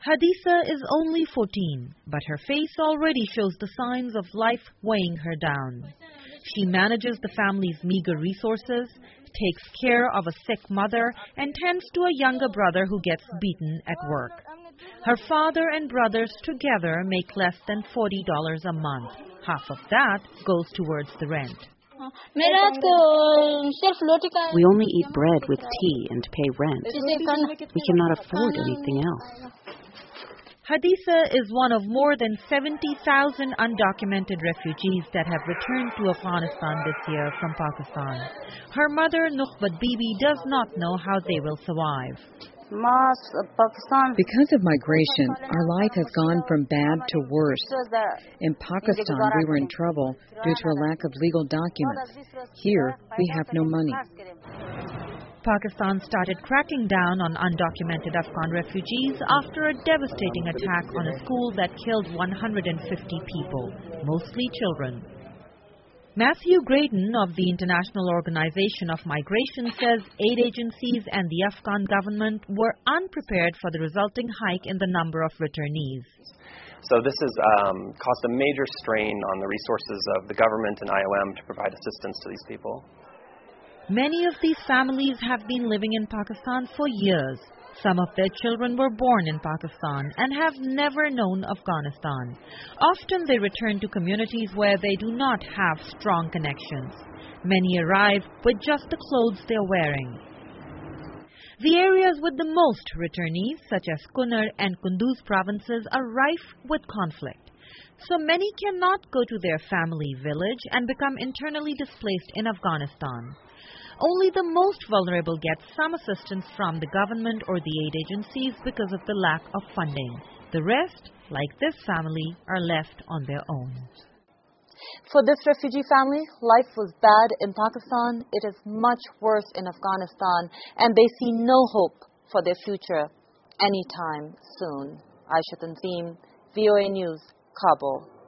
Haditha is only 14, but her face already shows the signs of life weighing her down. She manages the family's meager resources, takes care of a sick mother, and tends to a younger brother who gets beaten at work. Her father and brothers together make less than $40 a month. Half of that goes towards the rent. We only eat bread with tea and pay rent. We cannot afford anything else. Haditha is one of more than 70,000 undocumented refugees that have returned to Afghanistan this year from Pakistan. Her mother, Nukhbat Bibi, does not know how they will survive. Because of migration, our life has gone from bad to worse. In Pakistan, we were in trouble due to a lack of legal documents. Here, we have no money. Pakistan started cracking down on undocumented Afghan refugees after a devastating attack on a school that killed 150 people, mostly children. Matthew Graydon of the International Organization of Migration says aid agencies and the Afghan government were unprepared for the resulting hike in the number of returnees. So this has caused a major strain on the resources of the government and IOM to provide assistance to these people. Many of these families have been living in Pakistan for years. Some of their children were born in Pakistan and have never known Afghanistan. Often they return to communities where they do not have strong connections. Many arrive with just the clothes they're wearing. The areas with the most returnees, such as Kunar and Kunduz provinces, are rife with conflict. So many cannot go to their family village and become internally displaced in Afghanistan. Only the most vulnerable get some assistance from the government or the aid agencies because of the lack of funding. The rest, like this family, are left on their own. For this refugee family, life was bad in Pakistan. It is much worse in Afghanistan, and they see no hope for their future anytime soon. Aisha Tanzim, VOA News, Kabul.